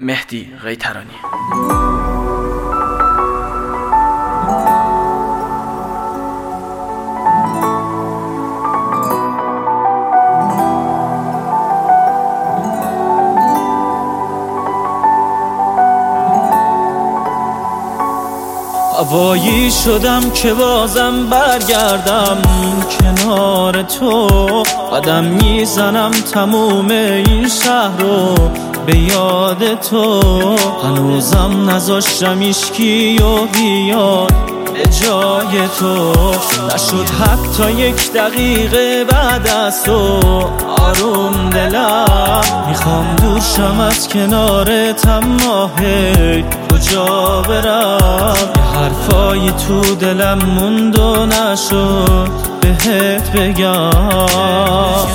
مهدی قیطرانی. هوایی شدم که بازم برگردم کنار تو، قدم میزنم تموم این شهر رو به یاد تو. هنوزم نذاشتم هیچکی و بیاد به جای تو. نشد حتی یک دقیقه بعد از تو آروم دلم. میخوام دور شم از کنارت اما هی کجا برم. یه حرفایی تو دلم موند و نشد بهت بگم.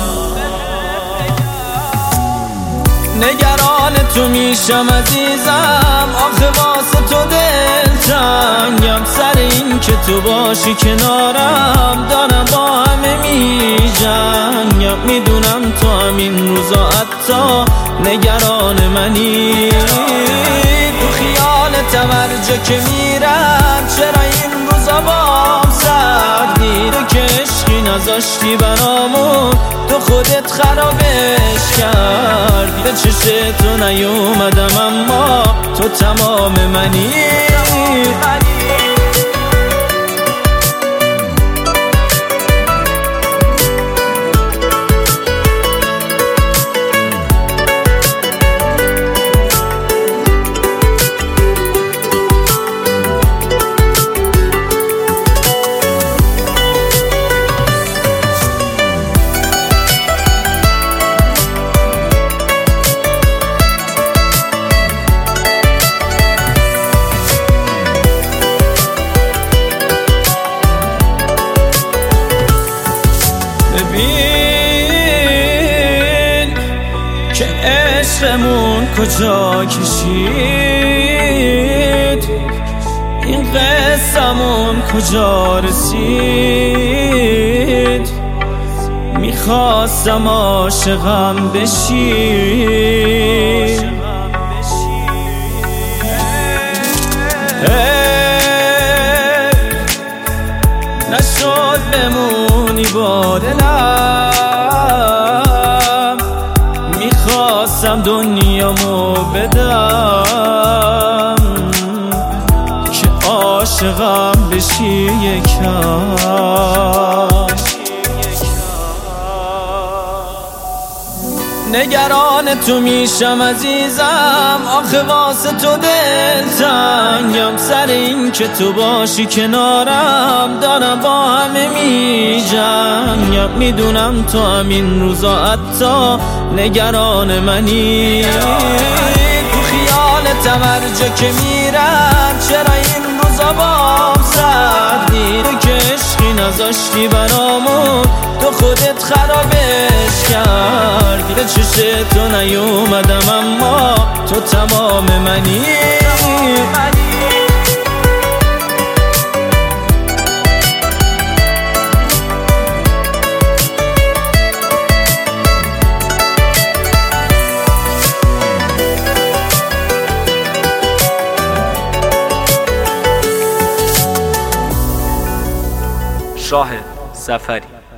نگران تو میشم عزیزم، آخه واسه تو دلتنگم. سر این که تو باشی کنارم دارم با همه میجنگم. میدونم تو همین روزا حتی نگران منی. تو خیالتم هر جا که میرم، چرا این روزا بام سردی؟ تو که عشقی نذاشتی برامون، تو خودت خرابش کردی. به چشم تو نیومدم اما تو تمام منی. ببین که عشقمون کجا کشید، این قصه‌مون کجا رسید. میخواستم عاشقم بشی، نشد بمونی با دلم. میخواستم دنیامو بدم که عاشقم بشی یکم. نگران تو میشم عزیزم، آخه واسه تو دلتنگم. سر این که تو باشی کنارم دارم با همه میجنگم. میدونم تو همین روزا حتی نگران منی. تو خیالتم هر جا که میرم، چرا این روزا بام سردی؟ تو که عشقی نذاشتی برامون، تو خودت خرابش کردی. به چشم تو نیومدم اما تو تمام منی. شاهد سفری.